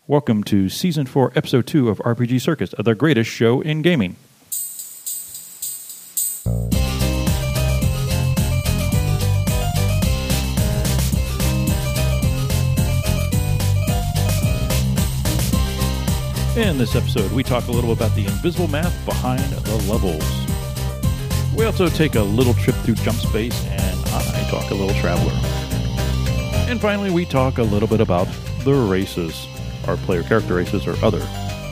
Welcome to Season 4, Episode 2 of RPG Circus, the greatest show in gaming. In this episode, we talk a little about the invisible math behind the levels. We also take a little trip through Jump Space, and I talk a little Traveler. And finally, we talk a little bit about the races, our player character races or other.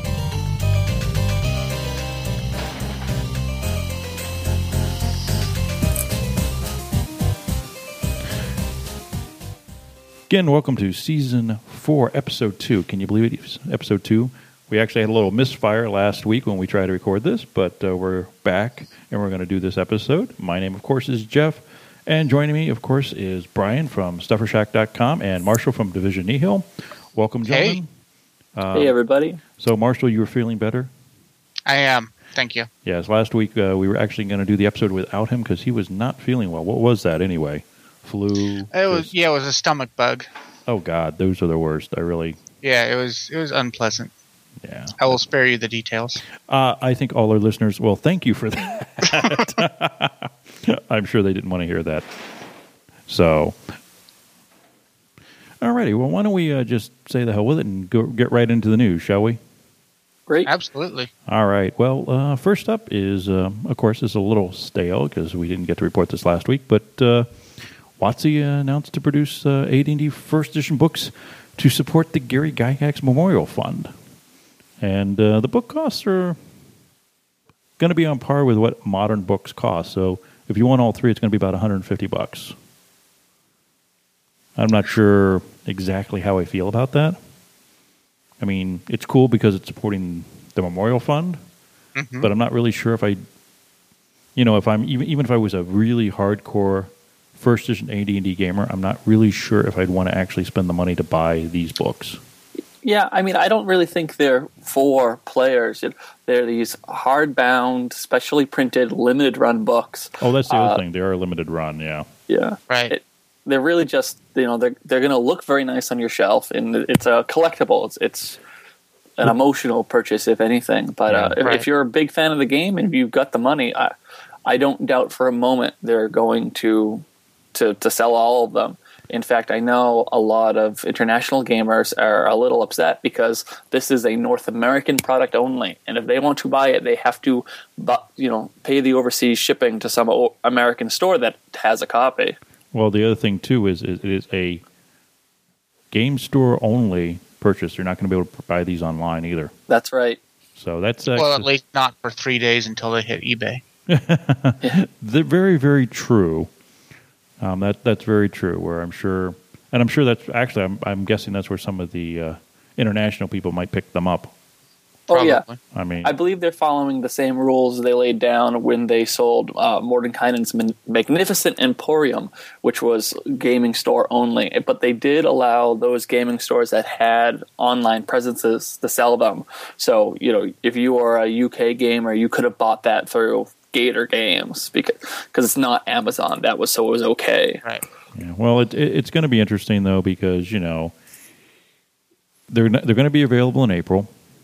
Again, welcome to Season 4, Episode 2. Can you believe it? Episode 2. We actually had a little misfire last week when we tried to record this, but we're back and we're going to do this episode. My name, of course, is Jeff, and joining me, of course, is Brian from StufferShack.com and Marshall from Division Nihil. Welcome, gentlemen. Hey, everybody. So, Marshall, you were feeling better? I am. Thank you. Yes, last week we were actually going to do the episode without him because he was not feeling well. What was that anyway? Flu? It was a stomach bug. Oh, God, those are the worst. Yeah, it was unpleasant. Yeah. I will spare you the details. I think all our listeners, well, thank you for that. I'm sure they didn't want to hear that. So, alrighty, well, why don't we just say the hell with it and get right into the news, shall we? Great. Absolutely. All right, well, first up is, of course, it's a little stale because we didn't get to report this last week, but WotC announced to produce AD&D First Edition books to support the Gary Gygax Memorial Fund. And the book costs are going to be on par with what modern books cost. So if you want all three, it's going to be about $150. I'm not sure exactly how I feel about that. I mean, it's cool because it's supporting the Memorial Fund, but I'm not really sure if if I'm even if I was a really hardcore First Edition AD&D gamer, I'm not really sure if I'd want to actually spend the money to buy these books. Yeah, I mean, I don't really think they're for players. They're these hardbound, specially printed, limited-run books. Oh, that's the other thing. They are limited run, yeah. Yeah. Right. They're really just, they're going to look very nice on your shelf, and it's a collectible. It's an emotional purchase, if anything. But if you're a big fan of the game and you've got the money, I don't doubt for a moment they're going to sell all of them. In fact, I know a lot of international gamers are a little upset because this is a North American product only, and if they want to buy it, they have to, pay the overseas shipping to some American store that has a copy. Well, the other thing too is it is a game store only purchase. You're not going to be able to buy these online either. That's right. So that's well, at least not for 3 days until they hit eBay. They're very, very true. That's very true. Where I'm sure that's actually I'm guessing that's where some of the international people might pick them up. Probably. Oh yeah, I believe they're following the same rules they laid down when they sold Mordenkainen's Magnificent Emporium, which was gaming store only. But they did allow those gaming stores that had online presences to sell them. So if you are a UK gamer, you could have bought that through Gator Games because it's not Amazon. It was okay. Right. Yeah. Well, it's going to be interesting though because they're going to be available in April.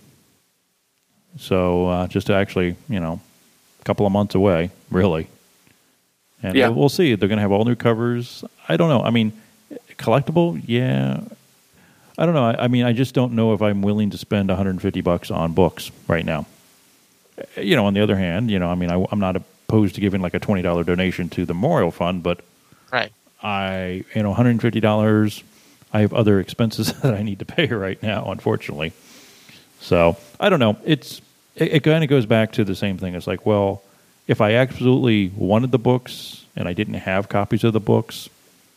So just actually a couple of months away, really. And we'll see. They're going to have all new covers. I don't know. I mean, collectible, yeah. I don't know. I mean, I just don't know if I'm willing to spend $150 on books right now. On the other hand, I'm not opposed to giving like a $20 donation to the Memorial Fund, but right. $150, I have other expenses that I need to pay right now, unfortunately. So, I don't know. It kind of goes back to the same thing. It's like, well, if I absolutely wanted the books and I didn't have copies of the books,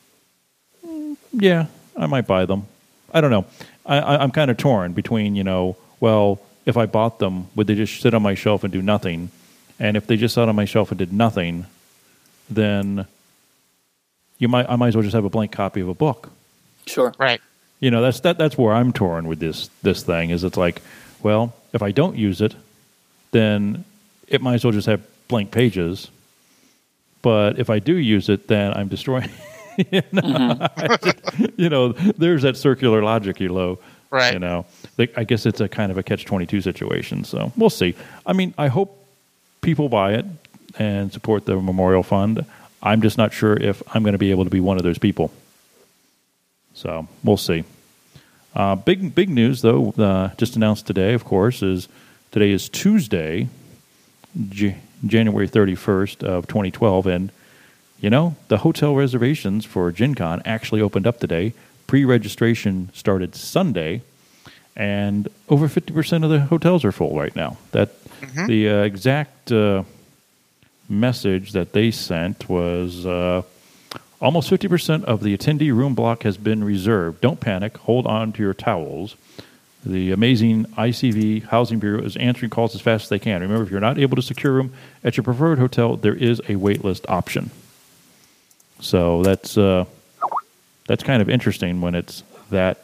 yeah, I might buy them. I don't know. I'm kind of torn between, if I bought them, would they just sit on my shelf and do nothing? And if they just sat on my shelf and did nothing, then I might as well just have a blank copy of a book. Sure. Right. That's where I'm torn with this thing. Is it's like, well, if I don't use it, then it might as well just have blank pages. But if I do use it, then I'm destroying. There's that circular logic, Right. You know, I guess it's a kind of a catch-22 situation. So we'll see. I mean, I hope people buy it and support the Memorial Fund. I'm just not sure if I'm going to be able to be one of those people. So we'll see. Big news, though, just announced today, of course, is today is Tuesday, January 31st of 2012, and, you know, the hotel reservations for Gen Con actually opened up today. Pre-registration started Sunday, and over 50% of the hotels are full right now. The exact message that they sent was almost 50% of the attendee room block has been reserved. Don't panic. Hold on to your towels. The amazing ICV Housing Bureau is answering calls as fast as they can. Remember, if you're not able to secure a room at your preferred hotel, there is a waitlist option. So that's kind of interesting when it's that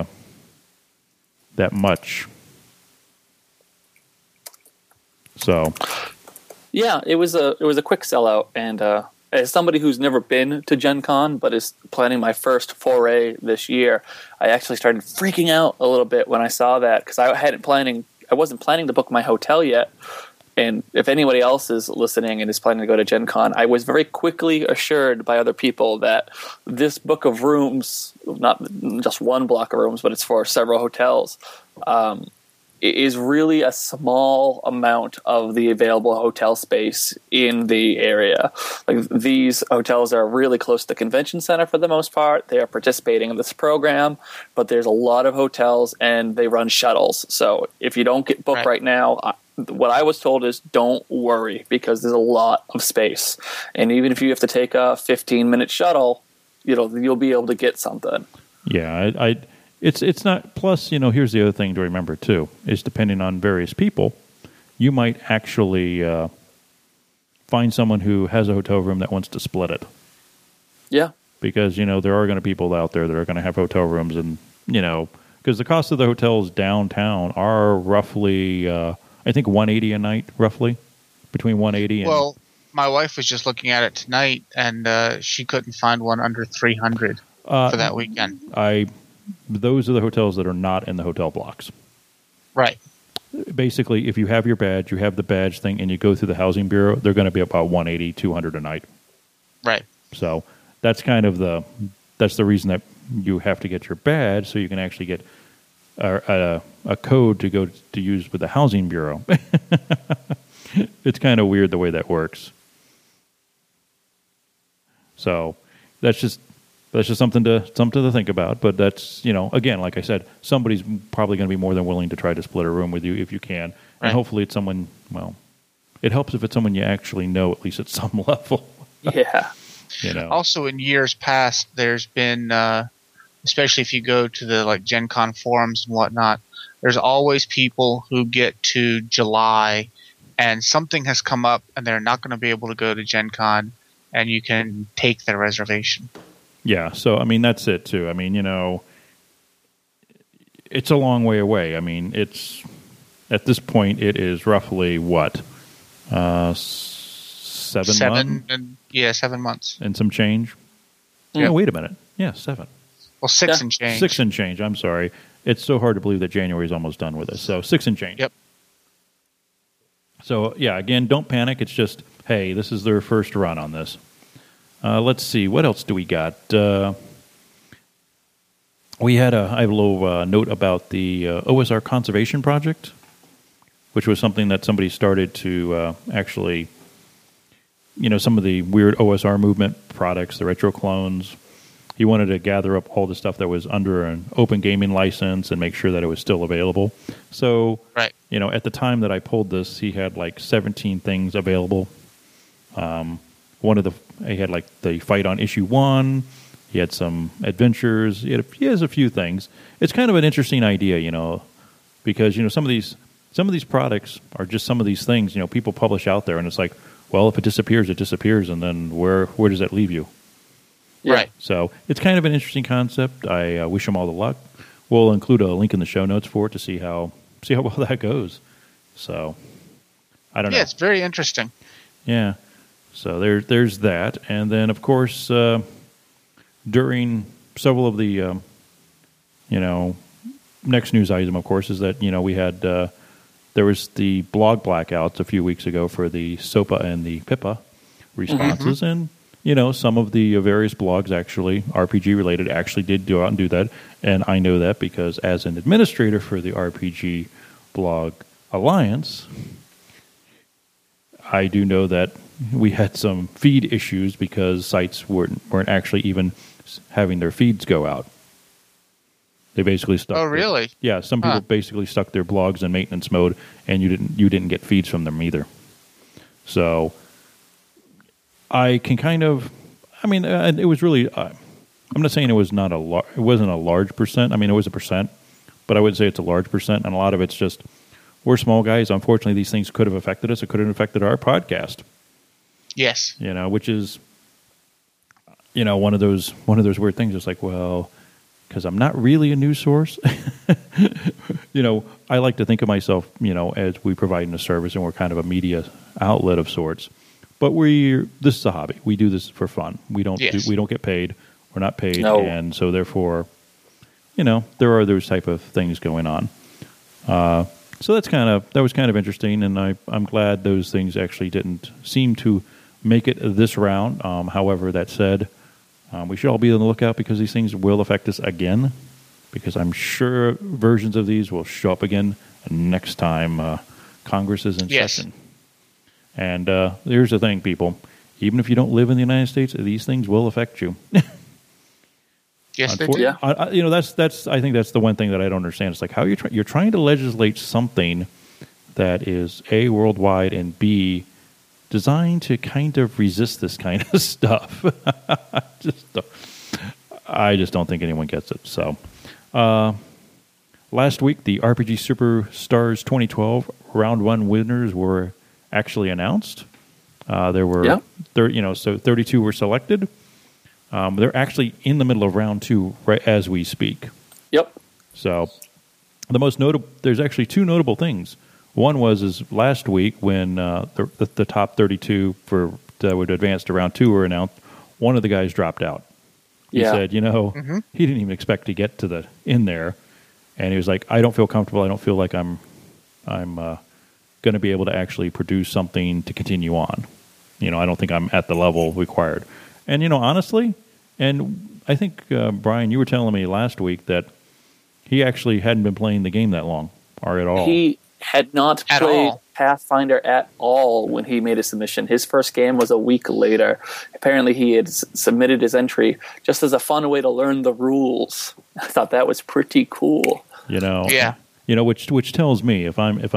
much. So, yeah, it was a quick sellout, and as somebody who's never been to Gen Con but is planning my first foray this year, I actually started freaking out a little bit when I saw that, because I wasn't planning to book my hotel yet. And if anybody else is listening and is planning to go to Gen Con, I was very quickly assured by other people that this book of rooms, not just one block of rooms, but it's for several hotels, is really a small amount of the available hotel space in the area. Like, these hotels are really close to the convention center for the most part. They are participating in this program, but there's a lot of hotels and they run shuttles. So if you don't get booked right now, what I was told is don't worry, because there's a lot of space. And even if you have to take a 15-minute shuttle, you'll be able to get something. Yeah, It's not. Plus, here's the other thing to remember too: is depending on various people, you might actually find someone who has a hotel room that wants to split it. Yeah, because there are going to be people out there that are going to have hotel rooms, and because the cost of the hotels downtown are roughly, I think, $180 a night, roughly between $180 and. Well, my wife was just looking at it tonight, and she couldn't find one under $300 for that weekend. Those are the hotels that are not in the hotel blocks. Right. Basically, if you have your badge, you have the badge thing, and you go through the Housing Bureau, they're going to be about $180, $200 a night. Right. So that's kind of the reason that you have to get your badge, so you can actually get a code to go to use with the Housing Bureau. It's kind of weird the way that works. So that's just something to think about. But that's, again, like I said, somebody's probably going to be more than willing to try to split a room with you if you can. Right. And hopefully it's someone, well, it helps if it's someone you actually know, at least at some level. Yeah. Also, in years past, there's been, especially if you go to the Gen Con forums and whatnot, there's always people who get to July and something has come up and they're not going to be able to go to Gen Con, and you can take their reservation. Yeah, so, that's it, too. It's a long way away. At this point, it is roughly, what, 7 months? 7 months. And some change? Yeah. Oh, wait a minute. Yeah, 7. Well, 6 and change. 6 and change, I'm sorry. It's so hard to believe that January is almost done with us. So 6 and change. Yep. So, yeah, again, don't panic. It's just, hey, this is their first run on this. Let's see. What else do we got? I have a little note about the OSR Conservation Project, which was something that somebody started to actually, some of the weird OSR movement products, the retro clones. He wanted to gather up all the stuff that was under an open gaming license and make sure that it was still available. So, right. At the time that I pulled this, he had 17 things available. He had the fight on issue 1. He had some adventures. He has a few things. It's kind of an interesting idea, because some of these products are just some of these things people publish out there, and it's like, well, if it disappears, it disappears, and then where does that leave you? Yeah. Right. So it's kind of an interesting concept. I wish them all the luck. We'll include a link in the show notes for it to see how well that goes. So I don't know. Yeah, it's very interesting. Yeah. So there's that. And then, of course, during several of the, next news item, of course, is that we had there was the blog blackouts a few weeks ago for the SOPA and the PIPA responses, and some of the various blogs, actually RPG related, actually did go out and do that, and I know that because as an administrator for the RPG Blog Alliance, I do know that we had some feed issues because sites weren't actually even having their feeds go out. They basically stuck. Oh, really? Yeah, some people basically stuck their blogs in maintenance mode, and you didn't get feeds from them either. So I can kind of, it was really. I'm not saying it was not it wasn't a large percent. I mean, it was a percent, but I would say it's a large percent, and a lot of it's just we're small guys. Unfortunately, these things could have affected us. It could have affected our podcast. Yes. Which is, one of those weird things. It's like, well, because I'm not really a news source. I like to think of myself, as we provide a service and we're kind of a media outlet of sorts. But this is a hobby. We do this for fun. We don't get paid. We're not paid, and so therefore, there are those type of things going on. So that was kind of interesting, and I'm glad those things actually didn't seem to make it this round. However, that said, we should all be on the lookout because these things will affect us again, because I'm sure versions of these will show up again next time Congress is in session. And here's the thing, people. Even if you don't live in the United States, these things will affect you. Yes, they do. Yeah. That's. I think that's the one thing that I don't understand. It's like how you're trying to legislate something that is A, worldwide, and B, designed to kind of resist this kind of stuff. I just don't think anyone gets it. So, last week, the RPG Superstars 2012 Round 1 winners were actually announced. There were, 32 were selected. They're actually in the middle of round 2 right as we speak. Yep. So, there's actually 2 notable things. One is last week when the top 32 that would advance to round 2 were announced. One of the guys dropped out. He said, he didn't even expect to get in there, and he was like, "I don't feel comfortable. I don't feel like I'm going to be able to actually produce something to continue on. I don't think I'm at the level required." And honestly, and I think Brian, you were telling me last week that he actually hadn't been playing the game that long or at all. He had not played Pathfinder at all when he made his submission. His first game was a week later. Apparently he had submitted his entry just as a fun way to learn the rules. I thought that was pretty cool. Yeah. Which tells me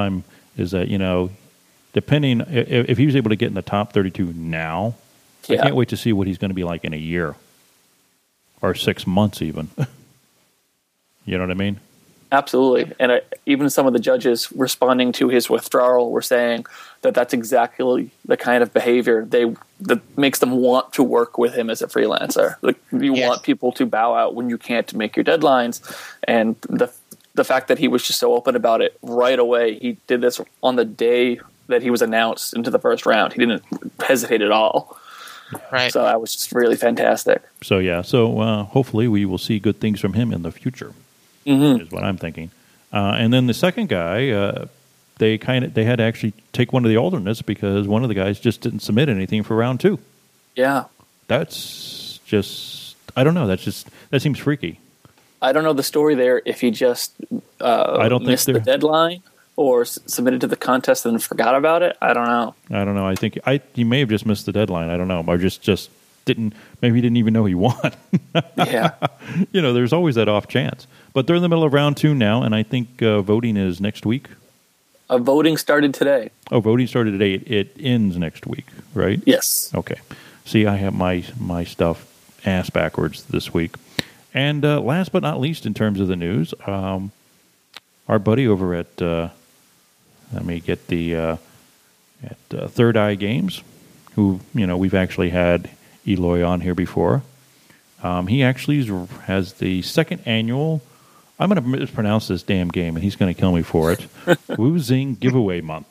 depending if he was able to get in the top 32 now, I can't wait to see what he's going to be like in a year or 6 months even. You know what I mean? Absolutely. And even some of the judges responding to his withdrawal were saying that that's exactly the kind of behavior that makes them want to work with him as a freelancer. Like, you want people to bow out when you can't make your deadlines. And the fact that he was just so open about it right away, he did this on the day that he was announced into the first round. He didn't hesitate at all. Right. So that was just really fantastic. So, hopefully we will see good things from him in the future. Is what I'm thinking. And then the second guy, they had to actually take one of the alternates because one of the guys just didn't submit anything for round 2. Yeah. That's just, I don't know. That seems freaky. I don't know the story there, if he just missed the deadline or submitted to the contest and forgot about it. I don't know. I think he may have just missed the deadline. I don't know. Or just didn't, maybe he didn't even know he won. Yeah. There's always that off chance. But they're in the middle of round 2 now, and I think voting is next week. Voting started today. Oh, voting started today. It ends next week, right? Yes. Okay. See, I have my stuff ass backwards this week. And last but not least, in terms of the news, our buddy over at let me get the at Third Eye Games, who we've actually had Eloy on here before. He actually has the second annual. I'm going to mispronounce this damn game, and he's going to kill me for it. Woozing Giveaway Month.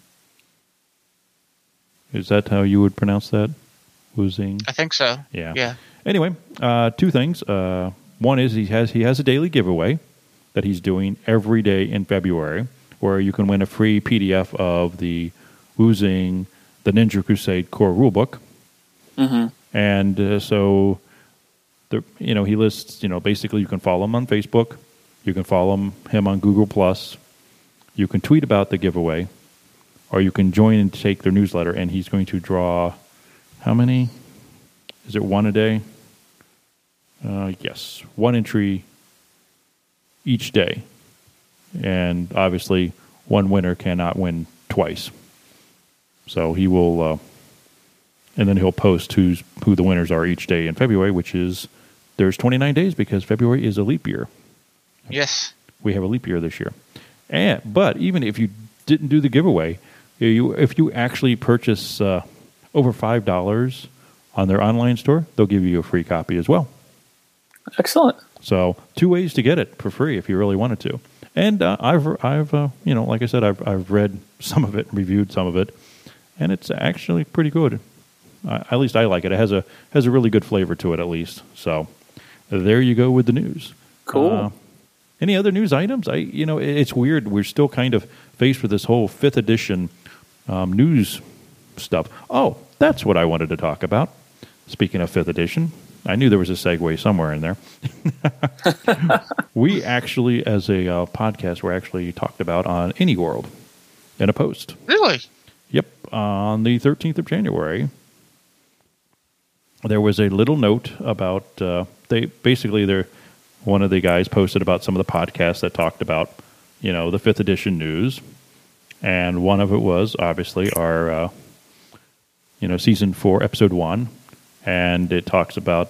Is that how you would pronounce that? Woozing? I think so. Yeah. Anyway, 2 things. One is he has a daily giveaway that he's doing every day in February, where you can win a free PDF of the Woozing the Ninja Crusade core rulebook. Mm-hmm. And so, he lists, basically you can follow him on Facebook, you can follow him on Google+, you can tweet about the giveaway, or you can join and take their newsletter, and he's going to draw, how many? Is it one a day? Yes, one entry each day. And obviously, one winner cannot win twice. So he will, and then he'll post who the winners are each day in February, which is, there's 29 days because February is a leap year. Yes. We have a leap year this year. But even if you didn't do the giveaway, if you actually purchase over $5 on their online store, they'll give you a free copy as well. Excellent. So 2 ways to get it for free if you really wanted to. And I've like I said, I've read some of it, reviewed some of it, and it's actually pretty good. At least I like it. It has a really good flavor to it, at least. So there you go with the news. Cool. Any other news items? It's weird. We're still kind of faced with this whole 5th edition news stuff. Oh, that's what I wanted to talk about. Speaking of 5th edition, I knew there was a segue somewhere in there. We actually, as a podcast, were actually talked about on AnyWorld in a post. Really? Yep. On the 13th of January, there was a little note about, one of the guys posted about some of the podcasts that talked about, the 5th edition news. And one of it was, obviously, our, season 4, episode 1. And it talks about,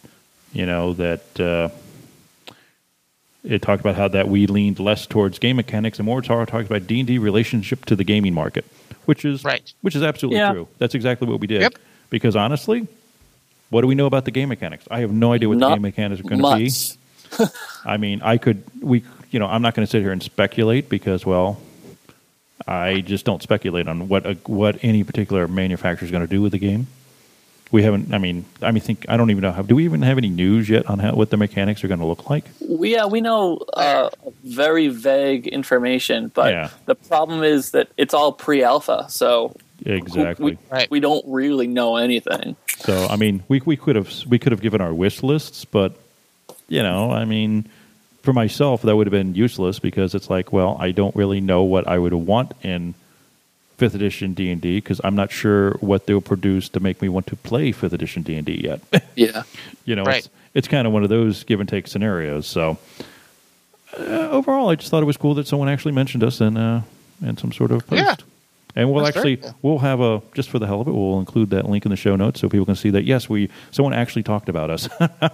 that it talked about how that we leaned less towards game mechanics and more talks about D&D relationship to the gaming market, which is absolutely true. That's exactly what we did. Yep. Because honestly, what do we know about the game mechanics? I have no idea what the game mechanics are going to be. I mean, I'm not going to sit here and speculate because, well, I just don't speculate on what any particular manufacturer is going to do with the game. We haven't. I don't even know. Do we even have any news yet on what the mechanics are going to look like? We know very vague information, but the problem is that it's all pre-alpha, so exactly we don't really know anything. So we could have given our wish lists, but for myself that would have been useless because it's like, well, I don't really know what I would want in 5th edition D&D because I'm not sure what they'll produce to make me want to play 5th edition D&D yet. Yeah. It's kind of one of those give and take scenarios. So overall, I just thought it was cool that someone actually mentioned us in some sort of post. Yeah. And we'll have just for the hell of it, we'll include that link in the show notes so people can see that, yes, someone actually talked about us.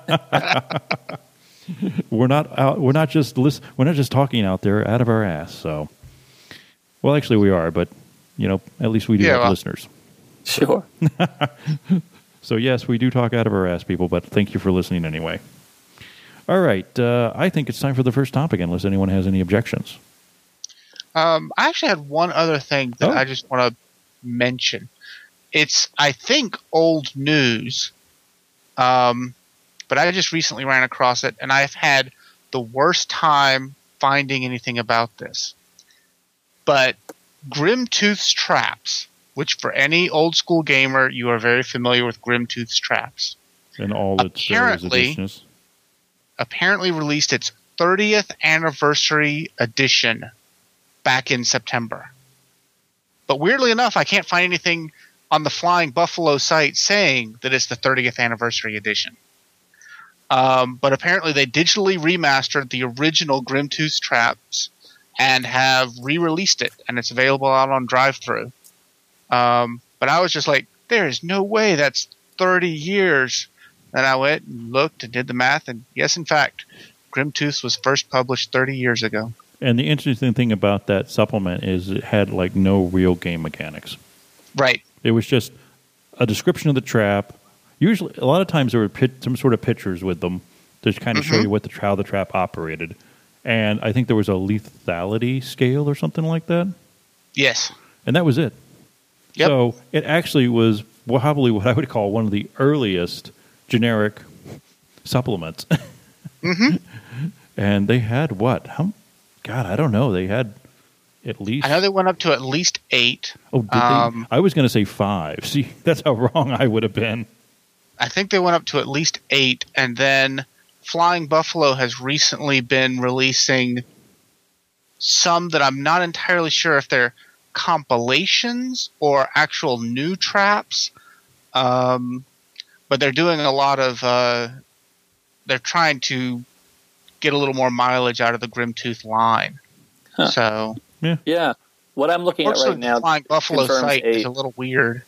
We're not just talking out there out of our ass. So, well, actually we are, but at least we do have listeners. Sure. So yes, we do talk out of our ass, people, but thank you for listening anyway. All right. I think it's time for the first topic, unless anyone has any objections. I actually had one other thing that I just want to mention. It's, I think, old news, but I just recently ran across it, and I've had the worst time finding anything about this. But Grimtooth's traps, which for any old school gamer, you are very familiar with Grimtooth's traps. And all its editions. Apparently released its 30th anniversary edition back in September. But weirdly enough, I can't find anything on the Flying Buffalo site saying that it's the 30th anniversary edition. But apparently they digitally remastered the original Grimtooth's traps and have re-released it, and it's available out on drive-thru. But I was just like, there is no way that's 30 years. And I went and looked and did the math, and yes, in fact, Grimtooth was first published 30 years ago. And the interesting thing about that supplement is it had like no real game mechanics. Right. It was just a description of the trap. Usually, a lot of times there were some sort of pictures with them to kind of show you how the trap operated. And I think there was a lethality scale or something like that. Yes. And that was it. Yep. So it actually was probably what I would call one of the earliest generic supplements. And they had what? God, I don't know. They had at least... I know they went up to at least 8. Oh, did they? I was going to say 5. See, that's how wrong I would have been. I think they went up to at least 8, and then Flying Buffalo has recently been releasing some that I'm not entirely sure if they're compilations or actual new traps. But they're doing a lot of... they're trying to get a little more mileage out of the Grimtooth line. Huh. So... Yeah. What I'm looking at right now... the Flying Buffalo site 8. is a little weird.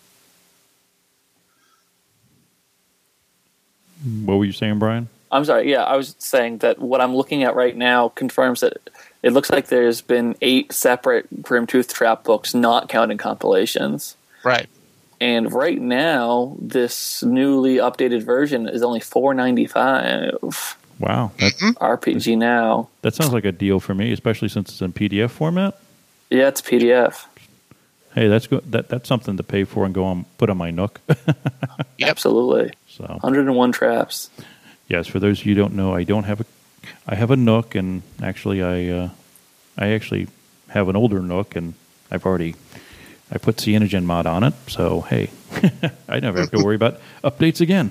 What were you saying, Brian? I'm sorry. Yeah, I was saying that what I'm looking at right now confirms that it looks like there's been 8 separate Grimtooth Trap books, not counting compilations. Right. And right now, this newly updated version is only $4.95. Wow. RPG Now. That sounds like a deal for me, especially since it's in PDF format. Yeah, it's PDF. Hey, that's good. That's something to pay for and put on my Nook. Yep. Absolutely. So 101 traps. Yes, for those of you who don't know, I have a Nook, and actually I actually have an older Nook, and I put Cyanogen mod on it, so hey, I never have to worry about updates again.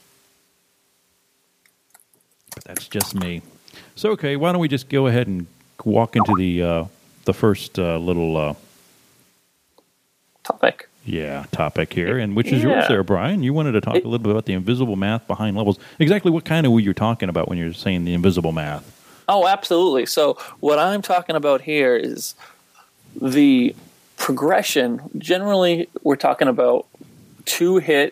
But that's just me. So okay, why don't we just go ahead and walk into the first little topic. Yeah, topic here, and which is yours there, Brian. You wanted to talk a little bit about the invisible math behind levels. Exactly what kind of were you talking about when you're saying the invisible math? Oh, absolutely. So what I'm talking about here is the progression. Generally, we're talking about 2 hit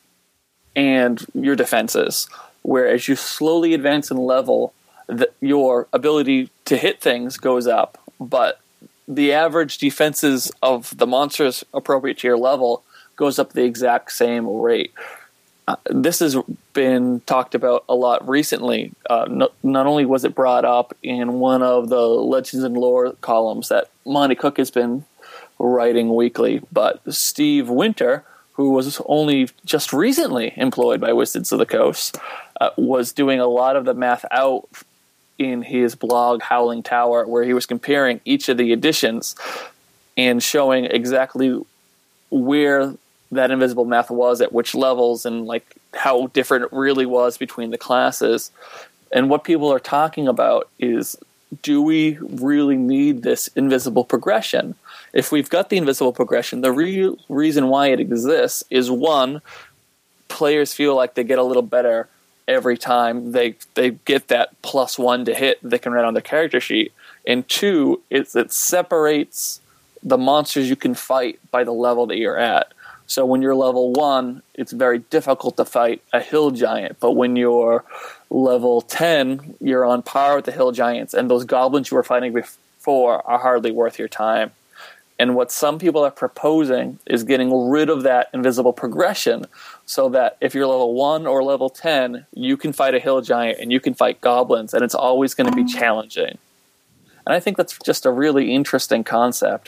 and your defenses, whereas you slowly advance in level, your ability to hit things goes up, but the average defenses of the monsters appropriate to your level goes up the exact same rate. This has been talked about a lot recently. Not only was it brought up in one of the Legends and Lore columns that Monty Cook has been writing weekly, but Steve Winter, who was only just recently employed by Wizards of the Coast, was doing a lot of the math out in his blog Howling Tower, where he was comparing each of the editions and showing exactly where that invisible math was at which levels and like how different it really was between the classes. And what people are talking about is, do we really need this invisible progression? If we've got the invisible progression, the real reason why it exists is, 1, players feel like they get a little better every time they get that +1 to hit they can write on their character sheet. And 2, it separates the monsters you can fight by the level that you're at. So when you're level 1, it's very difficult to fight a hill giant. But when you're level 10, you're on par with the hill giants, and those goblins you were fighting before are hardly worth your time. And what some people are proposing is getting rid of that invisible progression so that if you're level 1 or level 10, you can fight a hill giant and you can fight goblins, and it's always going to be challenging. And I think that's just a really interesting concept.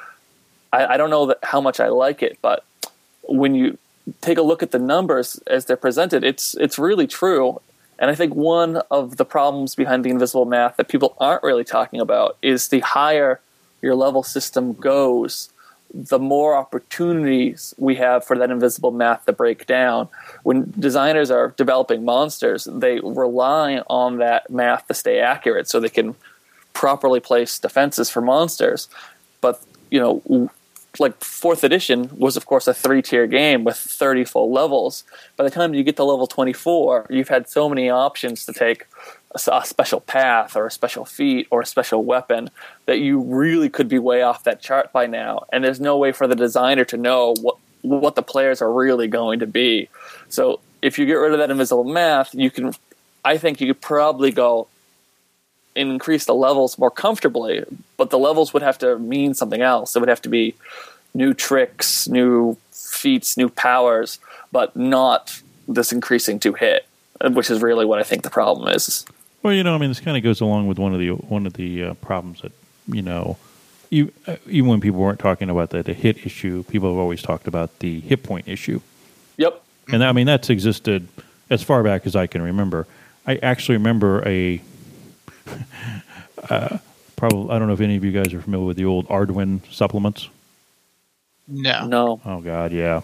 I don't know how much I like it, but when you take a look at the numbers as they're presented, it's really true. And I think one of the problems behind the invisible math that people aren't really talking about is the higher your level system goes, the more opportunities we have for that invisible math to break down. When designers are developing monsters, they rely on that math to stay accurate so they can properly place defenses for monsters. But, like 4th edition was, of course, a 3-tier game with 30 full levels. By the time you get to level 24, you've had so many options to take a special path or a special feat or a special weapon that you really could be way off that chart by now. And there's no way for the designer to know what the players are really going to be. So if you get rid of that invisible math, I think you could probably go and increase the levels more comfortably, but the levels would have to mean something else. It would have to be new tricks, new feats, new powers, but not this increasing to hit, which is really what I think the problem is. Well, this kind of goes along with one of the problems that, even when people weren't talking about the hit issue, people have always talked about the hit point issue. Yep. And that's existed as far back as I can remember. I actually remember Probably, I don't know if any of you guys are familiar with the old Arduin supplements. No. Oh God, yeah.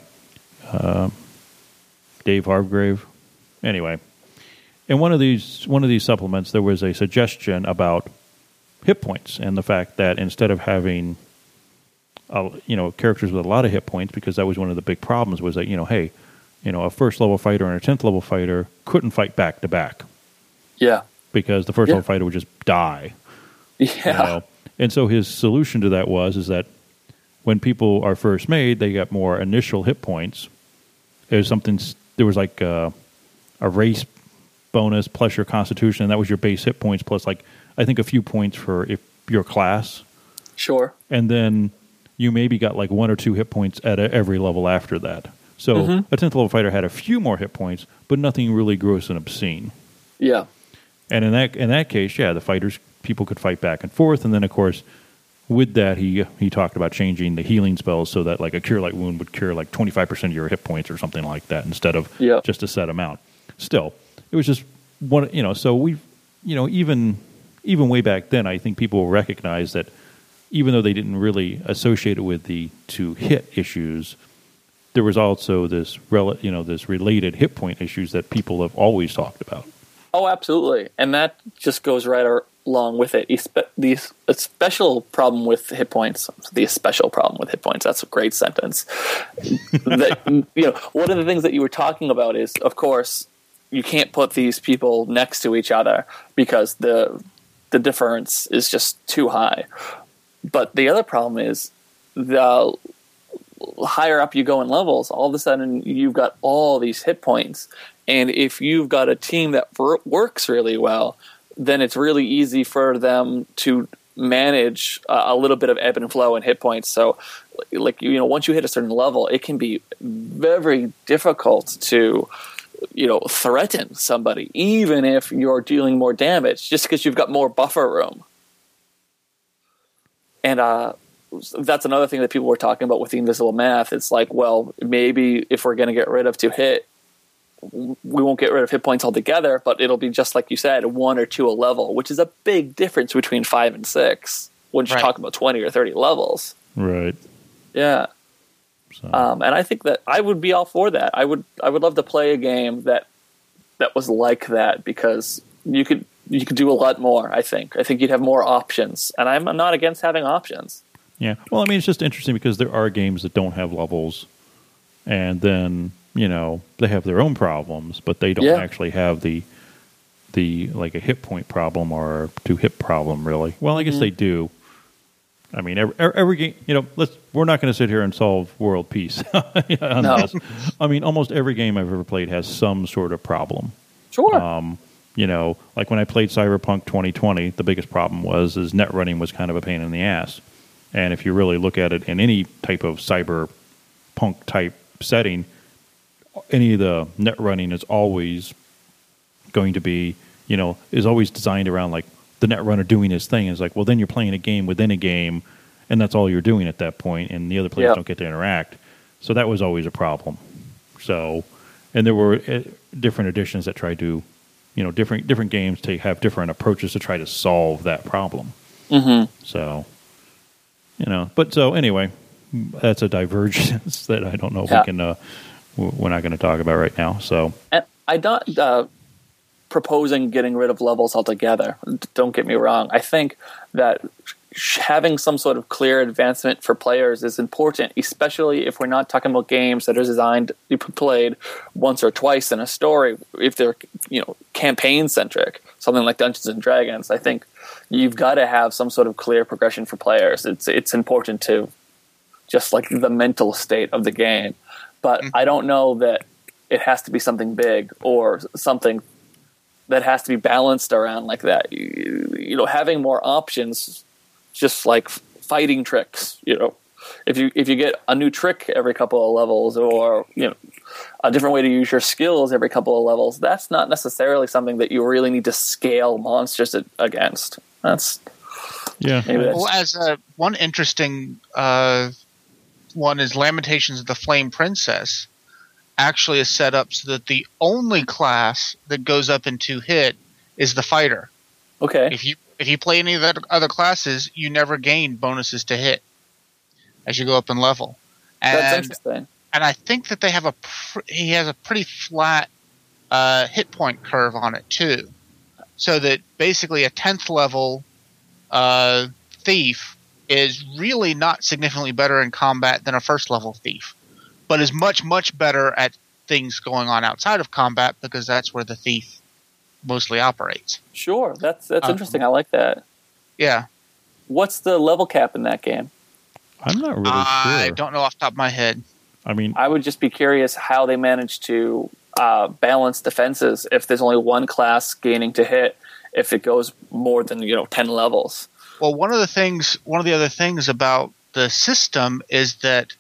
Dave Hargrave. Anyway, in one of these supplements, there was a suggestion about hit points and the fact that instead of having characters with a lot of hit points, because that was one of the big problems, was that a first level fighter and a 10th level fighter couldn't fight back to back. Yeah. Because the first level fighter would just die. Yeah. And so his solution to that is that when people are first made, they get more initial hit points. There was like a race bonus plus your constitution, and that was your base hit points plus I think a few points for if your class. Sure. And then you maybe got like 1 or 2 hit points at every level after that. So a 10th level fighter had a few more hit points, but nothing really gross and obscene. Yeah. And in that case, the people could fight back and forth, and then of course with that he talked about changing the healing spells so that like a Cure Light Wound would cure like 25% of your hit points or something like that instead of just a set amount. Still, it was just one, so we, even way back then, I think people recognize that even though they didn't really associate it with the to hit issues, there was also this related hit point issues that people have always talked about. Oh, absolutely. And that just goes right along with it. A special problem with hit points. The special problem with hit points. That's a great sentence. One of the things that you were talking about is, of course, you can't put these people next to each other because the difference is just too high. But the other problem is the higher up you go in levels, all of a sudden you've got all these hit points. And if you've got a team that works really well, then it's really easy for them to manage a little bit of ebb and flow in hit points. So, once you hit a certain level, it can be very difficult to, threaten somebody, even if you're dealing more damage, just because you've got more buffer room. And that's another thing that people were talking about with the invisible math. It's like, well, maybe if we're going to get rid of 2 hit, we won't get rid of hit points altogether, but it'll be just like you said, 1 or 2 a level, which is a big difference between 5 and 6 when you talk about 20 or 30 levels. Right. Yeah. So. And I think that I would be all for that. I would love to play a game that was like that, because you could do a lot more. I think you'd have more options, and I'm not against having options. Yeah. Well, I mean, it's just interesting because there are games that don't have levels, and then they have their own problems, but they don't actually have the like a hit point problem or 2 hit problem, really. Well, I guess they do. I mean, every game, we're not going to sit here and solve world peace on this. I mean, almost every game I've ever played has some sort of problem. Sure. Like when I played Cyberpunk 2020, the biggest problem was net running was kind of a pain in the ass. And if you really look at it in any type of cyberpunk type setting, any of the net running is always going to be, is always designed around like the net runner doing his thing. It's like, well, then you're playing a game within a game, and that's all you're doing at that point, and the other players don't get to interact. So that was always a problem. So, and there were different editions that tried to, different games to have different approaches to try to solve that problem. Mm-hmm. So, but so anyway, that's a divergence that I don't know if we can, we're not going to talk about right now. So, and I'm not proposing getting rid of levels altogether. Don't get me wrong. I think that having some sort of clear advancement for players is important, especially if we're not talking about games that are designed to be played once or twice in a story. If they're, campaign centric, something like Dungeons and Dragons, I think you've got to have some sort of clear progression for players. It's important to just like the mental state of the game. But I don't know that it has to be something big or something that has to be balanced around like that. Having more options, just like fighting tricks. If you get a new trick every couple of levels, or a different way to use your skills every couple of levels, that's not necessarily something that you really need to scale monsters against. That's Well, as one interesting one is Lamentations of the Flame Princess. Actually is set up so that the only class that goes up in 2 hit is the fighter. Okay. If you play any of the other classes, you never gain bonuses to hit as you go up in level. That's interesting. And I think that he has a pretty flat hit point curve on it too, so that basically a 10th level thief is really not significantly better in combat than a first level thief, but is much better at things going on outside of combat because that's where the thief mostly operates. Sure, that's interesting. I like that. Yeah. What's the level cap in that game? I'm not really sure. I don't know off the top of my head. I mean, I would just be curious how they managed to balance defenses if there's only one class gaining to hit if it goes more than 10 levels. Well, one of the other things about the system is that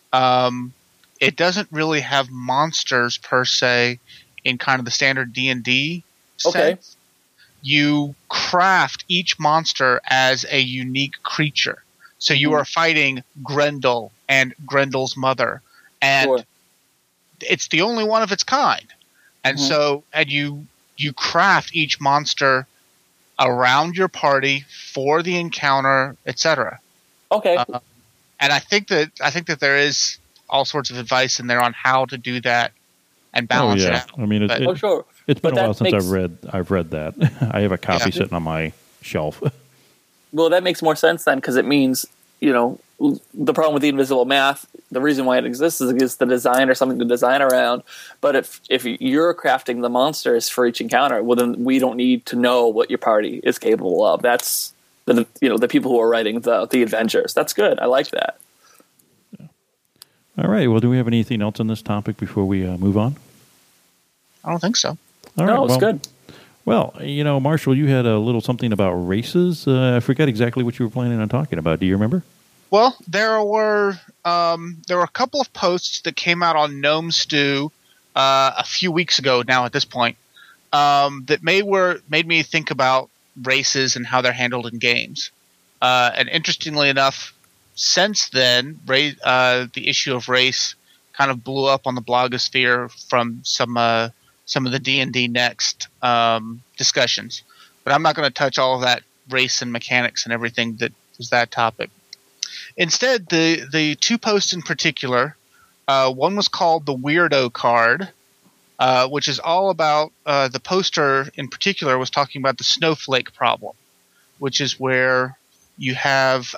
it doesn't really have monsters per se in kind of the standard D&D sense. Okay. You craft each monster as a unique creature. So you are fighting Grendel and Grendel's mother, and it's the only one of its kind. And so, you craft each monster around your party for the encounter, etc. Okay. And I think that there is all sorts of advice in there on how to do that and balance it out. I mean, sure. It's been a while since I've read that. I have a copy sitting on my shelf. Well, that makes more sense then, because it means, the problem with the invisible math, the reason why it exists is it gives the designer something to design around. But if you're crafting the monsters for each encounter, well, then we don't need to know what your party is capable of. That's the people who are writing the adventures. That's good. I like that. Yeah. All right. Well, do we have anything else on this topic before we move on? I don't think so. All right, it's good. Well, Marshall, you had a little something about races. I forgot exactly what you were planning on talking about. Do you remember? Well, there were a couple of posts that came out on Gnome Stew a few weeks ago now at this point that made me think about races and how they're handled in games. And interestingly enough, since then, the issue of race kind of blew up on the blogosphere from some of the D&D Next discussions. But I'm not going to touch all of that race and mechanics and everything that was that topic. Instead, the two posts in particular, one was called the Weirdo Card, which is all about the poster in particular was talking about the snowflake problem, which is where you have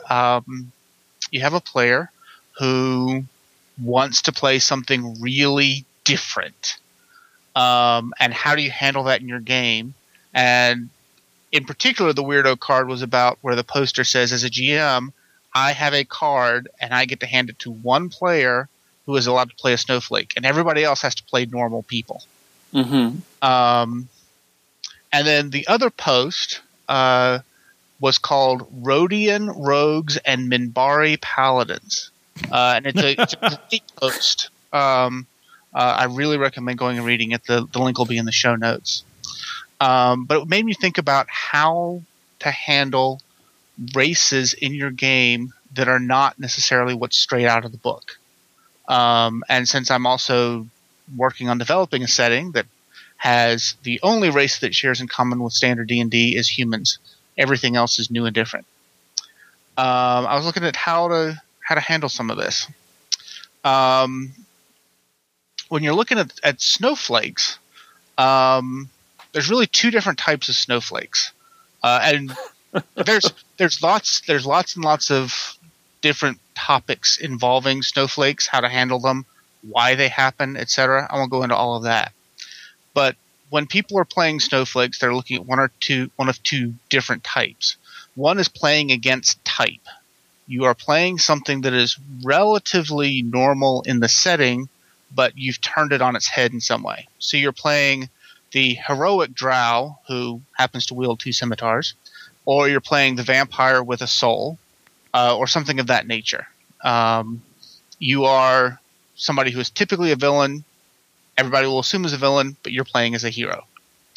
a player who wants to play something really different. And how do you handle that in your game? And in particular, the Weirdo Card was about where the poster says, as a GM, I have a card and I get to hand it to one player who is allowed to play a snowflake, and everybody else has to play normal people. Mm-hmm. And then the other post was called Rhodian Rogues and Minbari Paladins. And it's a great post. I really recommend going and reading it. The link will be in the show notes. But it made me think about how to handle races in your game that are not necessarily what's straight out of the book. And since I'm also working on developing a setting that has the only race that shares in common with standard D&D is humans. Everything else is new and different. I was looking at how to handle some of this. When you're looking at snowflakes, there's really two different types of snowflakes, and there's lots and lots of different topics involving snowflakes, how to handle them, why they happen, etc. I won't go into all of that. But when people are playing snowflakes, they're looking at one of two different types. One is playing against type. You are playing something that is relatively normal in the setting, but you've turned it on its head in some way. So you're playing the heroic drow who happens to wield two scimitars, or you're playing the vampire with a soul, or something of that nature. You are somebody who is typically a villain. Everybody will assume is a villain, but you're playing as a hero.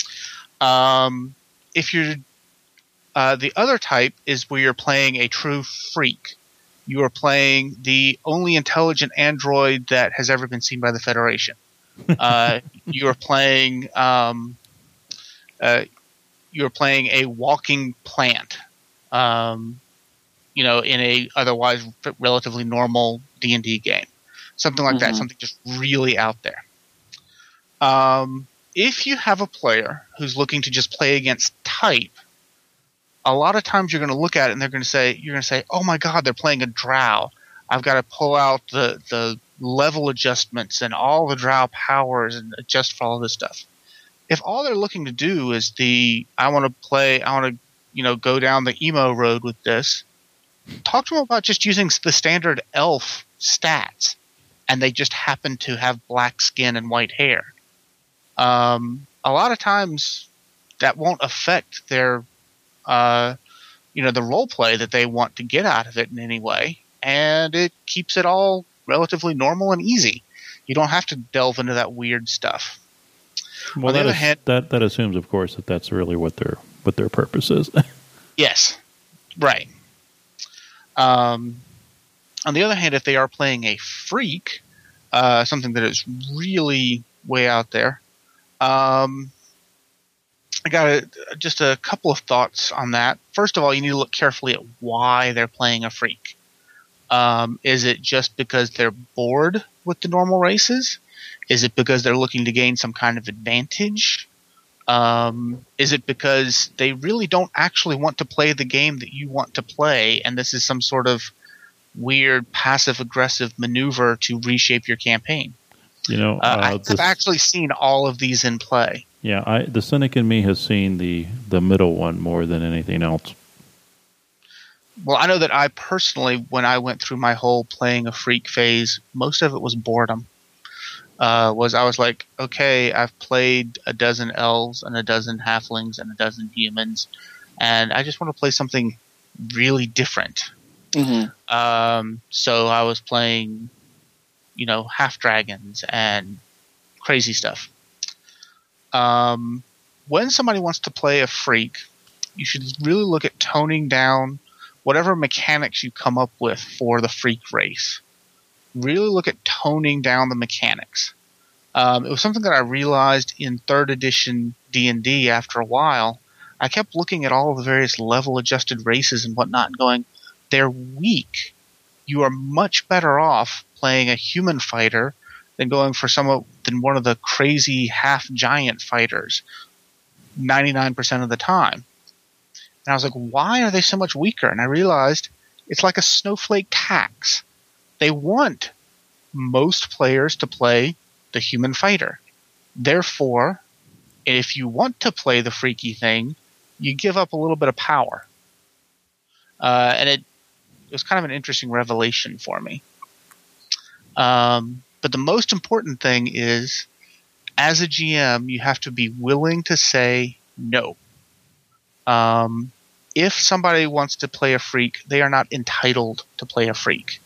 If you're the other type is where you're playing a true freak. You are playing the only intelligent android that has ever been seen by the Federation. You are playing you're playing a walking plant, in a otherwise relatively normal D&D game. Something like that, something just really out there. If you have a player who's looking to just play against type, a lot of times you're going to look at it and you're going to say, oh my God, they're playing a drow. I've got to pull out the level adjustments and all the drow powers and adjust for all this stuff. If all they're looking to do is I want to go down the emo road with this, talk to them about just using the standard elf stats, and they just happen to have black skin and white hair. A lot of times that won't affect their, the role play that they want to get out of it in any way, and it keeps it all relatively normal and easy. You don't have to delve into that weird stuff. Well, that assumes, of course, that that's really what their purpose is. Yes, right. On the other hand, if they are playing a freak, something that is really way out there, I got just a couple of thoughts on that. First of all, you need to look carefully at why they're playing a freak. Is it just because they're bored with the normal races? Is it because they're looking to gain some kind of advantage? Is it because they really don't actually want to play the game that you want to play, and this is some sort of weird passive-aggressive maneuver to reshape your campaign? I've actually seen all of these in play. Yeah, the cynic in me has seen the middle one more than anything else. Well, I know that I personally, when I went through my whole playing a freak phase, most of it was boredom. I was like, okay, I've played a dozen elves and a dozen halflings and a dozen humans, and I just want to play something really different. Mm-hmm. So I was playing, half dragons and crazy stuff. When somebody wants to play a freak, you should really look at toning down whatever mechanics you come up with for the freak race. Really look at toning down the mechanics. It was something that I realized in 3rd edition D&D after a while. I kept looking at all of the various level-adjusted races and whatnot and going, they're weak. You are much better off playing a human fighter than going for one of the crazy half-giant fighters 99% of the time. And I was like, why are they so much weaker? And I realized it's like a snowflake tax. They want most players to play the human fighter. Therefore, if you want to play the freaky thing, you give up a little bit of power. And it was kind of an interesting revelation for me. But the most important thing is, as a GM, you have to be willing to say no. If somebody wants to play a freak, they are not entitled to play a freak.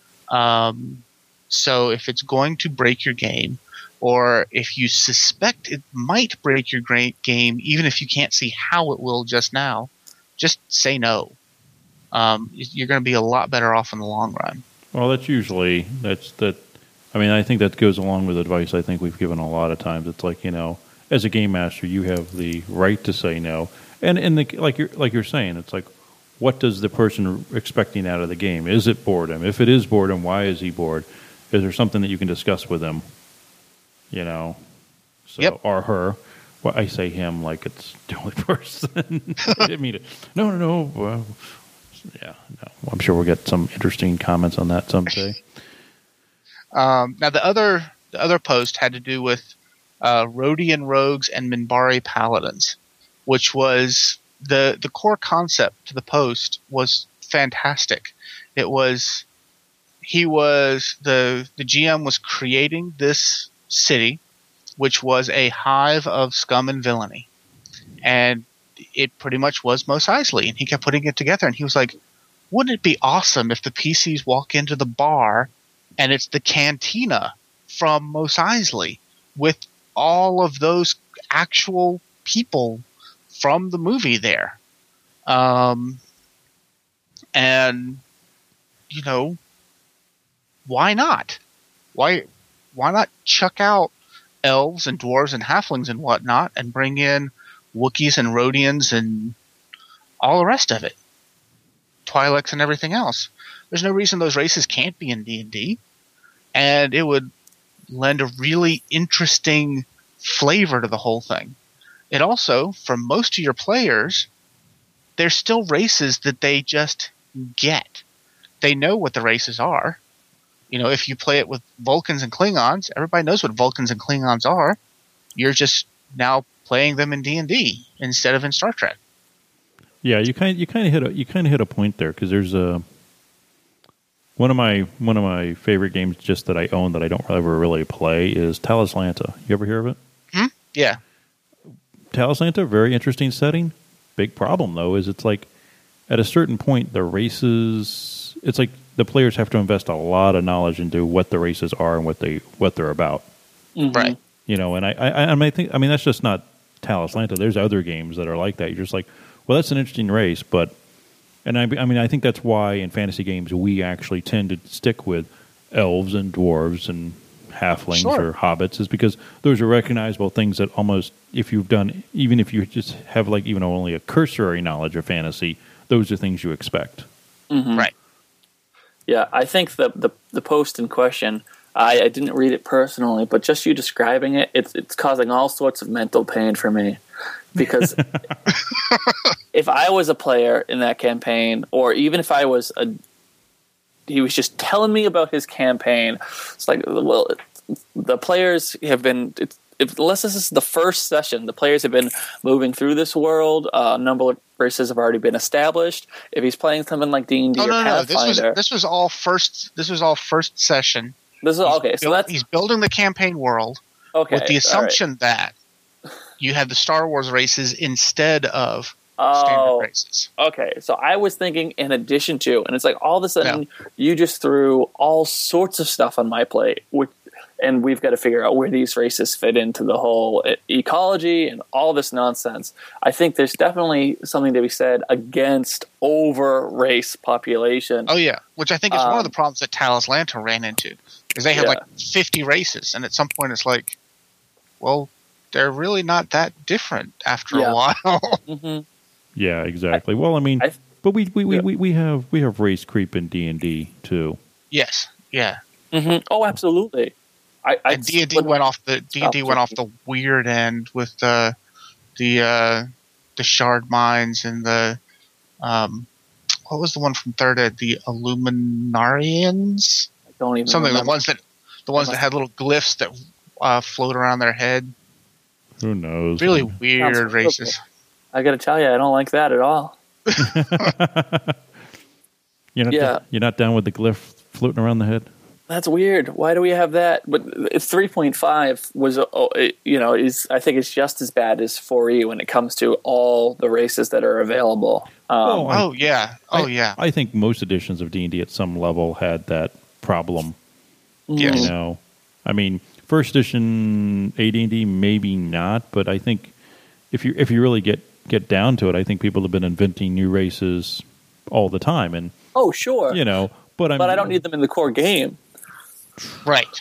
So if it's going to break your game, or if you suspect it might break your game, even if you can't see how it will just now, just say no. You're going to be a lot better off in the long run. Well, I think that goes along with advice I think we've given a lot of times. It's like, as a game master, you have the right to say no. And like you're saying, it's like, what does the person expecting out of the game? Is it boredom? If it is boredom, why is he bored? Is there something that you can discuss with him? So, yep. Or her. Well, I say him like it's the only person. I didn't mean it. No. Well, no. I'm sure we'll get some interesting comments on that someday. Now the other post had to do with Rhodian rogues and Minbari paladins, which was the core concept to the post was fantastic. It was the GM was creating this city, which was a hive of scum and villainy, and it pretty much was Mos Eisley. And he kept putting it together, and he was like, "Wouldn't it be awesome if the PCs walk into the bar and it's the cantina from Mos Eisley with all of those actual people from the movie there?" And why not? Why not chuck out elves and dwarves and halflings and whatnot and bring in Wookiees and Rhodians and all the rest of it. Twi'leks and everything else. There's no reason those races can't be in D&D. And it would lend a really interesting flavor to the whole thing. It also, for most of your players, there's still races that they just get. They know what the races are. You know, if you play it with Vulcans and Klingons, everybody knows what Vulcans and Klingons are. You're just now playing them in D&D instead of in Star Trek. Yeah, you kind of hit a point there, because there's one of my favorite games just that I own that I don't ever really play is Talislanta. You ever hear of it? Yeah. Talislanta, very interesting setting. Big problem though is it's like at a certain point the races, it's like the players have to invest a lot of knowledge into what the races are and what they're about. Mm-hmm. Right. You know, and I think that's just not Talislanta. There's other games that are like that. You're just like, well, that's an interesting race, but I think that's why in fantasy games we actually tend to stick with elves and dwarves and halflings or hobbits, is because those are recognizable things that almost, if you've done, even if you just have like even only a cursory knowledge of fantasy, those are things you expect. Mm-hmm. Right. Yeah, I think the post in question, I didn't read it personally, but just you describing it, it's causing all sorts of mental pain for me. Because if I was a player in that campaign, or even if I was he was just telling me about his campaign, it's like, well, the players have been, unless this is the first session, the players have been moving through this world. A number of races have already been established. If he's playing something like D&D or Pathfinder, no. This was all first session. This is okay. So he's building the campaign world with the assumption that you had the Star Wars races instead of standard races. Okay, so I was thinking in addition to, and it's like all of a sudden you just threw all sorts of stuff on my plate, and we've got to figure out where these races fit into the whole ecology and all this nonsense. I think there's definitely something to be said against over-race population. Oh yeah, which I think is one of the problems that Talislanta ran into, is they have like 50 races, and at some point it's like, well, they're really not that different after a while. Mm-hmm. Yeah, exactly. Well, I mean, but we have race creep in D&D too. Yes. Yeah. Mm-hmm. Oh, absolutely. And D&D went off the weird end with the shard mines and the what was the one from third ed? The Illuminarians. I don't even something. remember. The ones that had little glyphs that float around their head. Who knows? Really weird races. I got to tell you, I don't like that at all. You're not down with the glyph floating around the head? That's weird. Why do we have that? But 3.5 was, I think it's just as bad as 4E when it comes to all the races that are available. I think most editions of D&D at some level had that problem. Yes. You know, I mean, first edition AD&D maybe not, but I think if you really get down to it, I think people have been inventing new races all the time. And oh, sure. You know, but I don't need them in the core game. Right.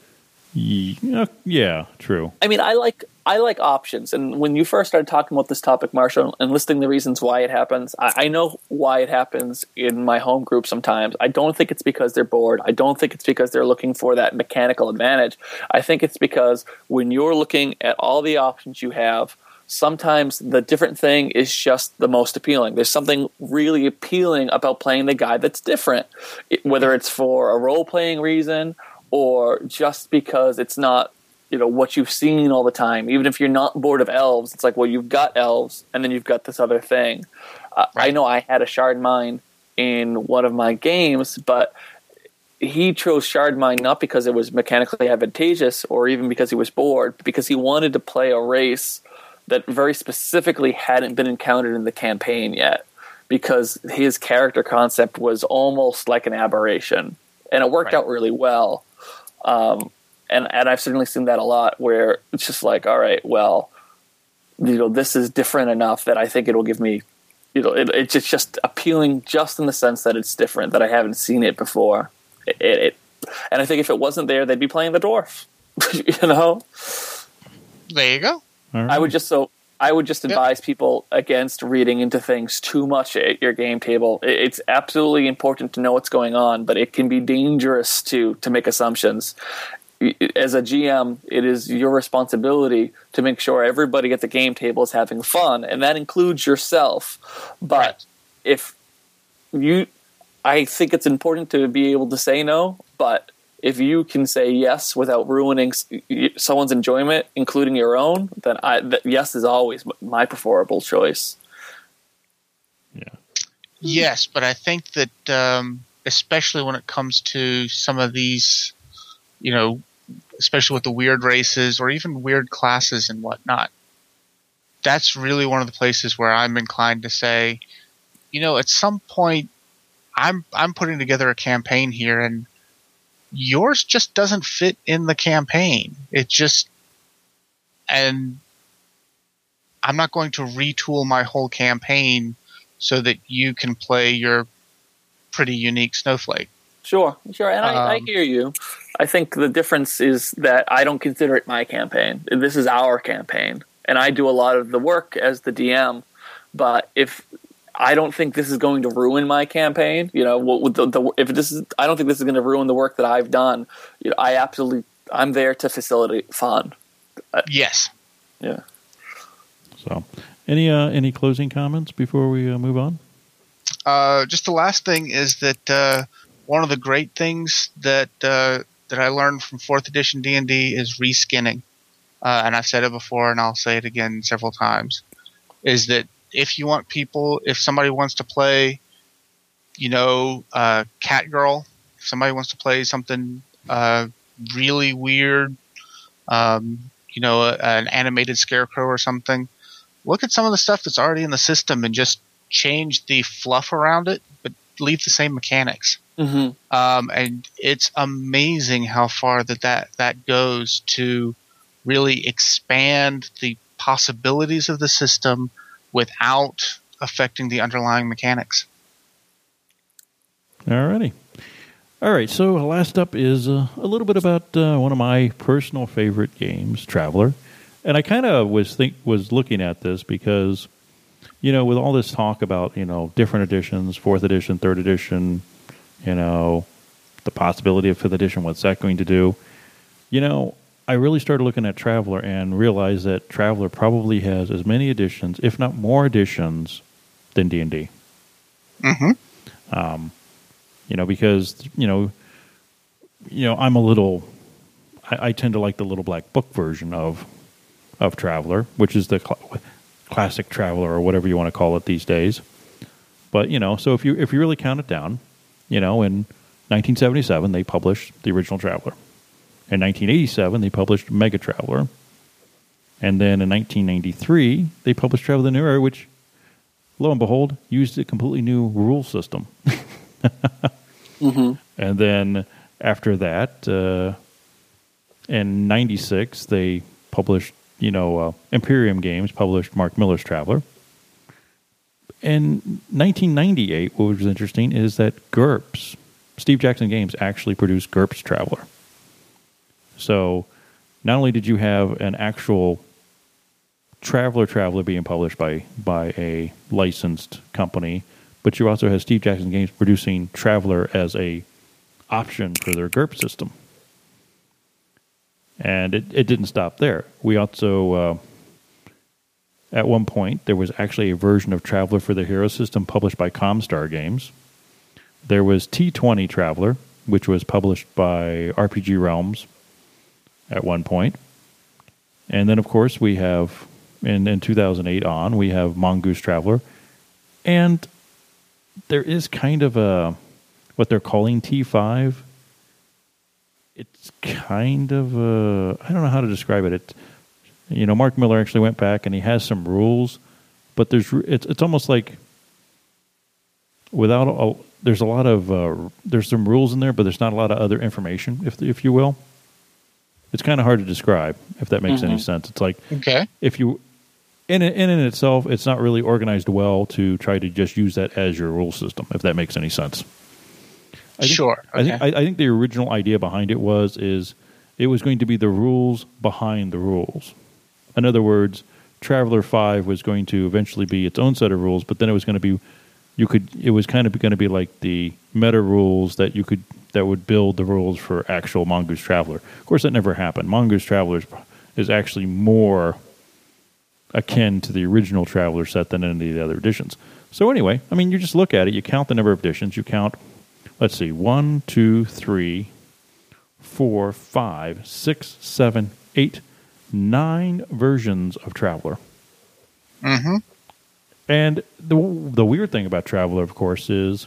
Yeah, true. I mean, I like options, and when you first started talking about this topic, Marshall, and listing the reasons why it happens, I know why it happens in my home group sometimes. I don't think it's because they're bored. I don't think it's because they're looking for that mechanical advantage. I think it's because when you're looking at all the options you have, sometimes the different thing is just the most appealing. There's something really appealing about playing the guy that's different, whether it's for a role-playing reason or just because it's not, what you've seen all the time. Even if you're not bored of elves, it's like, well, you've got elves, and then you've got this other thing. Right. I know I had a Shard Mine in one of my games, but he chose Shard Mine not because it was mechanically advantageous or even because he was bored, but because he wanted to play a race that very specifically hadn't been encountered in the campaign yet, because his character concept was almost like an aberration, and it worked out really well. And I've certainly seen that a lot, where it's just like, all right, well, this is different enough that I think it'll give me, it's just appealing just in the sense that it's different, that I haven't seen it before. And I think if it wasn't there, they'd be playing the dwarf. There you go. Right. I I would just advise people against reading into things too much at your game table. It's absolutely important to know what's going on, but it can be dangerous to make assumptions. As a GM, it is your responsibility to make sure everybody at the game table is having fun, and that includes yourself. But I think it's important to be able to say no, but if you can say yes without ruining someone's enjoyment, including your own, then yes is always my preferable choice. Yeah. Yes, but I think that especially when it comes to some of these, especially with the weird races or even weird classes and whatnot, that's really one of the places where I'm inclined to say, at some point, I'm putting together a campaign here, and yours just doesn't fit in the campaign. And I'm not going to retool my whole campaign so that you can play your pretty unique snowflake. Sure. And I hear you. I think the difference is that I don't consider it my campaign. This is our campaign, and I do a lot of the work as the DM. But if I don't think this is going to ruin my campaign, I don't think this is going to ruin the work that I've done. I'm there to facilitate fun. Yes. Yeah. So, any closing comments before we move on? Just the last thing is that one of the great things that I learned from 4th edition D&D is reskinning. And I've said it before, and I'll say it again several times, is that if somebody wants to play, Catgirl, if somebody wants to play something really weird, an animated Scarecrow or something, look at some of the stuff that's already in the system and just change the fluff around it, but leave the same mechanics. Mm-hmm. And it's amazing how far that goes to really expand the possibilities of the system without affecting the underlying mechanics. Alrighty. All right, so last up is a little bit about one of my personal favorite games, Traveller. And I kind of was looking at this because, with all this talk about, different editions, 4th edition, 3rd edition, the possibility of 5th edition, what's that going to do? I really started looking at Traveller and realized that Traveller probably has as many editions, if not more editions, than D&D. Mm-hmm. Because I'm a little. I tend to like the little black book version of Traveller, which is the classic Traveller or whatever you want to call it these days. But so if you really count it down, in 1977 they published the original Traveller. In 1987, they published Mega Traveller. And then in 1993, they published Traveller the New Era, which, lo and behold, used a completely new rule system. Mm-hmm. And then after that, in 96, they published, Imperium Games published Mark Miller's Traveller. In 1998, what was interesting is that GURPS, Steve Jackson Games, actually produced GURPS Traveller. So, not only did you have an actual Traveller being published by a licensed company, but you also had Steve Jackson Games producing Traveller as a option for their GURPS system. And it didn't stop there. We also, at one point, there was actually a version of Traveller for the Hero system published by Comstar Games. There was T20 Traveller, which was published by RPG Realms at one point. And then, of course, we have, in 2008 on, we have Mongoose Traveller. And there is kind of what they're calling T5. It's kind of I don't know how to describe it. Mark Miller actually went back and he has some rules, but it's almost like there's a lot of there's some rules in there, but there's not a lot of other information, if you will. It's kind of hard to describe, if that makes any sense. It's like, okay, if you in itself, it's not really organized well to try to just use that as your rule system, if that makes any sense. Sure. Okay. I think the original idea behind it was it was going to be the rules behind the rules. In other words, Traveller 5 was going to eventually be its own set of rules, but then it was going to be it was kind of going to be like the meta rules that would build the rules for actual Mongoose Traveller. Of course, that never happened. Mongoose Traveller is actually more akin to the original Traveller set than any of the other editions. So anyway, I mean, you just look at it, you count the number of editions, you count, let's see, 1, 2, 3, 4, 5, 6, 7, 8, 9 versions of Traveller. Mm-hmm. And the weird thing about Traveller, of course, is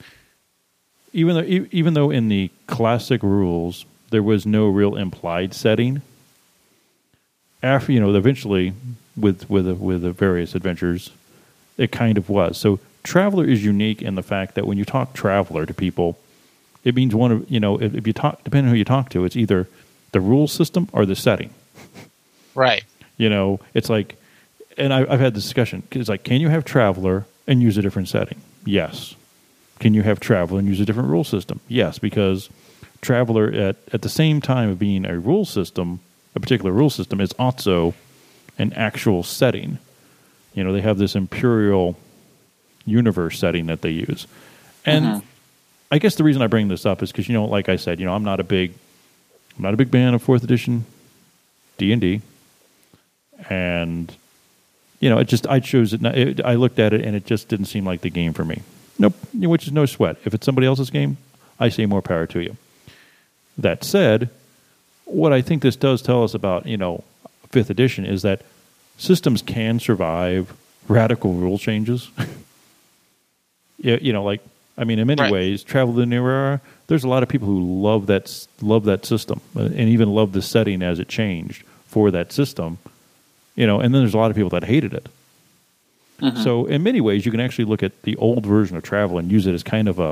even though in the classic rules there was no real implied setting, after eventually with the various adventures, it kind of was. So Traveller is unique in the fact that when you talk Traveller to people, it means one of if you talk, depending on who you talk to, it's either the rule system or the setting. Right. It's like, and I've had this discussion. It's like, can you have Traveller and use a different setting? Yes. Can you have Traveller and use a different rule system? Yes, because Traveller at the same time of being a rule system, a particular rule system, is also an actual setting. They have this Imperial universe setting that they use. And I guess the reason I bring this up is because, like I said, I'm not a big fan of 4th edition D&D. And I chose it. I looked at it, and it just didn't seem like the game for me. Nope, which is no sweat. If it's somebody else's game, I say more power to you. That said, what I think this does tell us about 5th edition is that systems can survive radical rule changes. In many ways, Travel to the New Era. There's a lot of people who love that system, and even love the setting as it changed for that system. And then there's a lot of people that hated it. Mm-hmm. So in many ways, you can actually look at the old version of Travel and use it as kind of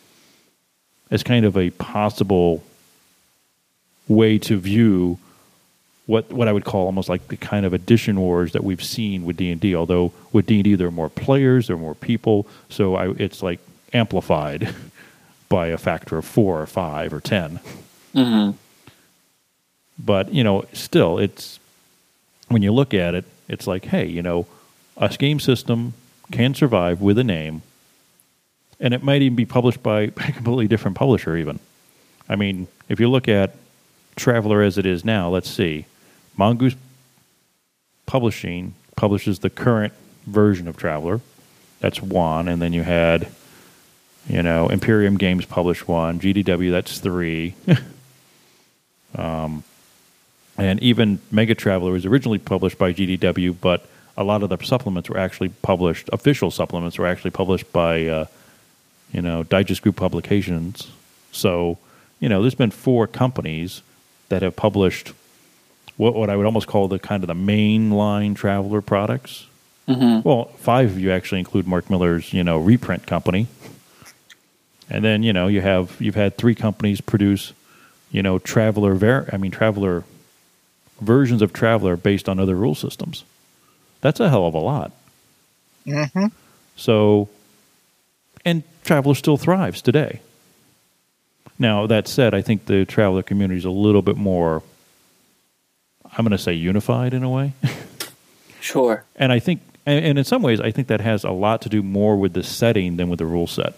a possible way to view what I would call almost like the kind of edition wars that we've seen with D&D. Although with D&D, there are more players, there are more people, so it's like amplified by a factor of 4 or 5 or 10. Mm-hmm. But still, it's when you look at it, it's like, hey, a game system can survive with a name, and it might even be published by a completely different publisher even. I mean, if you look at Traveller as it is now, let's see. Mongoose Publishing publishes the current version of Traveller. That's one. And then you had, Imperium Games published one. GDW, that's 3. And even Mega Traveller was originally published by GDW, but a lot of the supplements were actually published, official supplements were actually published by, Digest Group Publications. So, there's been 4 companies that have published what I would almost call the kind of the mainline Traveller products. Mm-hmm. Well, 5 of you actually include Mark Miller's, reprint company. And then, you've had 3 companies produce, Traveller versions of Traveller based on other rule systems. That's a hell of a lot. Mm-hmm. So, and Traveller still thrives today. Now, that said, I think the Traveller community is a little bit more, I'm going to say, unified in a way. Sure. And I think, and in some ways, I think that has a lot to do more with the setting than with the rule set.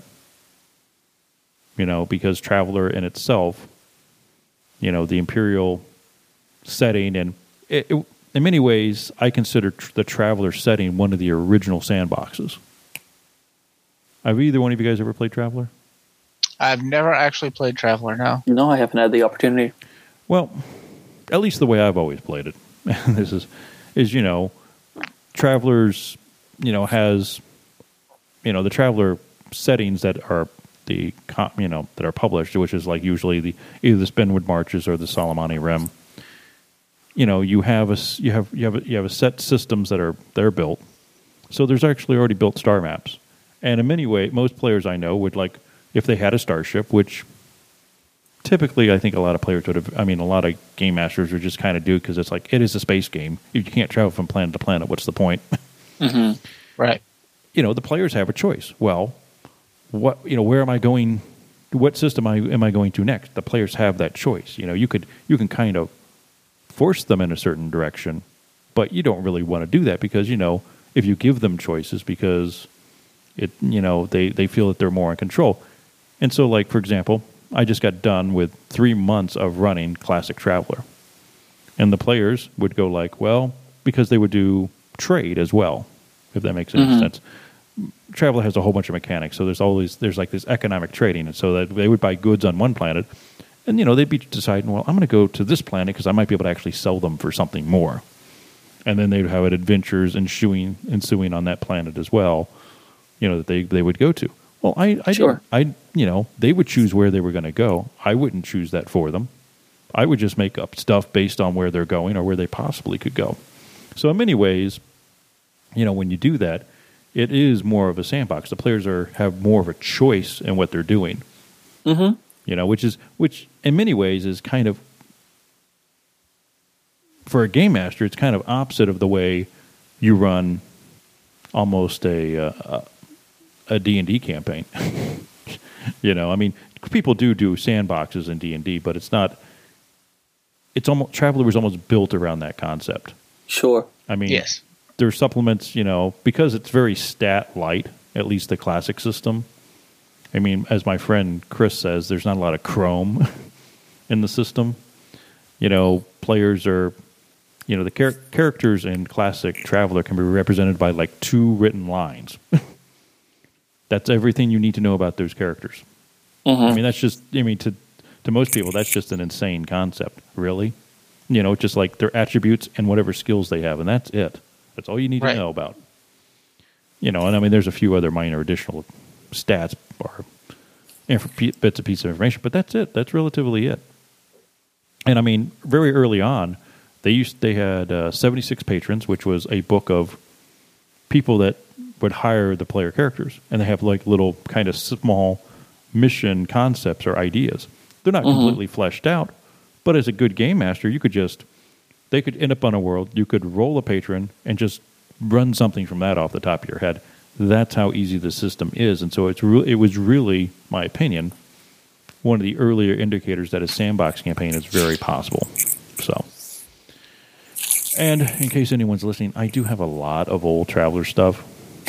Because Traveller in itself, the Imperial setting, and in many ways, I consider the Traveller setting one of the original sandboxes. Have either one of you guys ever played Traveller? I've never actually played Traveller, no. No, I haven't had the opportunity. Well, at least the way I've always played it. This is Traveller's, has, the Traveller settings that are that are published, which is like usually either the Spinwood Marches or the Solomani Rim. You have a set systems that are built. So there's actually already built star maps. And in many ways, most players I know would like, if they had a starship, which typically I think a lot of players would have, a lot of game masters would just kind of do because it's like, it is a space game. If you can't travel from planet to planet, what's the point? Mm-hmm. Right. The players have a choice. Well, where am I going? What system am I going to next? The players have that choice. You can kind of force them in a certain direction, But you don't really want to do that because, if you give them choices, because they feel that they're more in control. And so, like, for example, I just got done with 3 months of running Classic Traveler. And the players would go like, well, because they would do trade as well, if that makes any sense. Traveler has a whole bunch of mechanics, so there's like this economic trading, and so that they would buy goods on one planet, and they'd be deciding, well, I'm going to go to this planet because I might be able to actually sell them for something more, and then they'd have adventures ensuing on that planet as well, that they would go to. Well, they would choose where they were going to go. I wouldn't choose that for them. I would just make up stuff based on where they're going or where they possibly could go. So in many ways, when you do that, it is more of a sandbox. The players have more of a choice in what they're doing. Which in many ways is kind of, for a game master, it's kind of opposite of the way you run almost a D&D campaign. People do sandboxes in D&D, but it's not. Traveler was almost built around that concept. Sure. Yes. There's supplements, because it's very stat light, at least the classic system. As my friend Chris says, there's not a lot of chrome in the system. Players are, the characters in Classic Traveler can be represented by like 2 written lines. That's everything you need to know about those characters. That's just, to most people, that's just an insane concept, really. Just like their attributes and whatever skills they have, and that's it. That's all you need to know about. There's a few other minor additional stats or bits of piece of information, but that's it. That's relatively it. And very early on, they had 76 patrons, which was a book of people that would hire the player characters, and they have like little kind of small mission concepts or ideas. They're not completely fleshed out, but as a good game master, they could end up on a world. You could roll a patron and just run something from that off the top of your head. That's how easy the system is, and so it was really, my opinion, one of the earlier indicators that a sandbox campaign is very possible. So, and in case anyone's listening, I do have a lot of old Traveler stuff.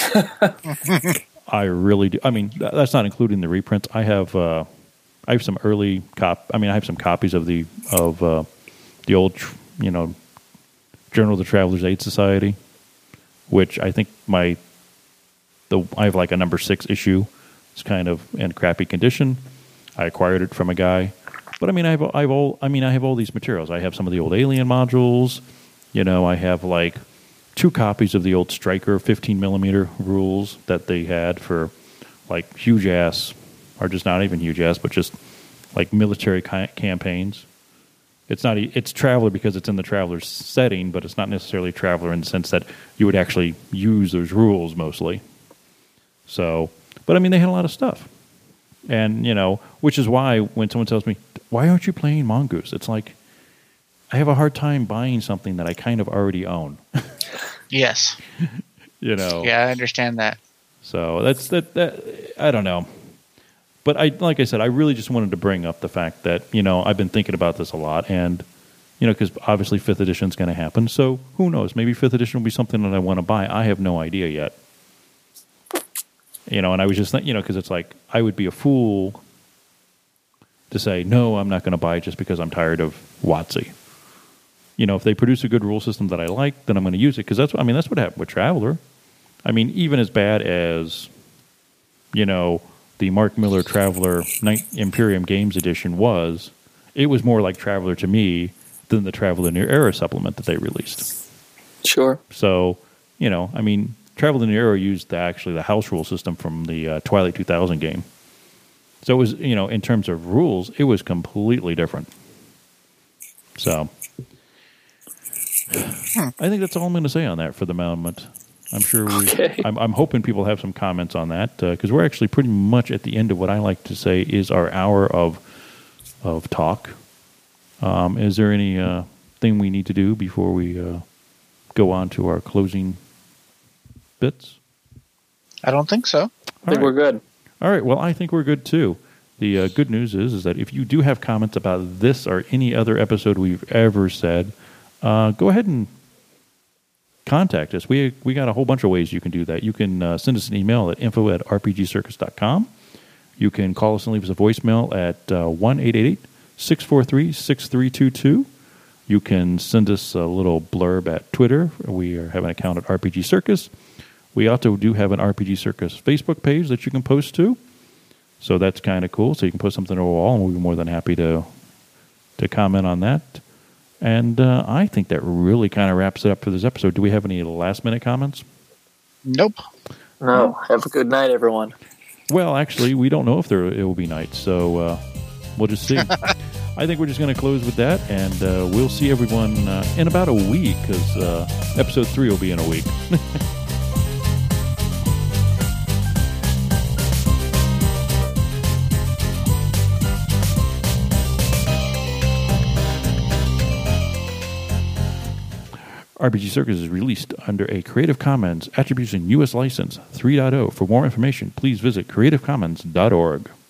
I really do. That's not including the reprints. I have some early I have some copies of the old, Journal of the Traveler's Aid Society, which I think I have like a number 6 issue. It's kind of in crappy condition. I acquired it from a guy, but I have all these materials. I have some of the old Alien modules. I have like 2 copies of the old Striker 15mm rules that they had for like huge ass, or just not even huge ass, but just like military campaigns. It's Traveler because it's in the Traveler setting, but it's not necessarily Traveler in the sense that you would actually use those rules mostly. So, but they had a lot of stuff. And, which is why when someone tells me, why aren't you playing Mongoose? It's like, I have a hard time buying something that I kind of already own. Yes. Yeah, I understand that. So that I don't know. But like I said, I really just wanted to bring up the fact that, I've been thinking about this a lot, and, because obviously 5th edition is going to happen. So who knows? Maybe 5th edition will be something that I want to buy. I have no idea yet. And I was just thinking, because it's like, I would be a fool to say, no, I'm not going to buy it just because I'm tired of WotC. If they produce a good rule system that I like, then I'm going to use it, because that's what happened with Traveler. Even as bad as, the Mark Miller Traveler Imperium Games Edition was, it was more like Traveler to me than the Traveler New Era supplement that they released. Sure. So, Traveler New Era used the house rule system from the Twilight 2000 game. So it was, in terms of rules, it was completely different. So, I think that's all I'm going to say on that for the moment. I'm sure I'm hoping people have some comments on that, because we're actually pretty much at the end of what I like to say is our hour of talk. Is there any thing we need to do before we go on to our closing bits? I don't think so. I think we're good. All right. Well, I think we're good too. The good news is that if you do have comments about this or any other episode we've ever said, go ahead and contact us. We got a whole bunch of ways you can do that. You can send us an email at info@rpgcircus.com. You can call us and leave us a voicemail at 1-888-643-6322. You can send us a little blurb at Twitter. We have an account at RPG Circus. We also do have an RPG Circus Facebook page that you can post to. So that's kind of cool. So you can put something on the wall, and we'll be more than happy to comment on that. And I think that really kind of wraps it up for this episode. Do we have any last-minute comments? Nope. No. Have a good night, everyone. Well, actually, we don't know if it will be night, so we'll just see. I think we're just going to close with that, and we'll see everyone in about a week, because episode 3 will be in a week. RPG Circus is released under a Creative Commons Attribution U.S. License 3.0. For more information, please visit creativecommons.org.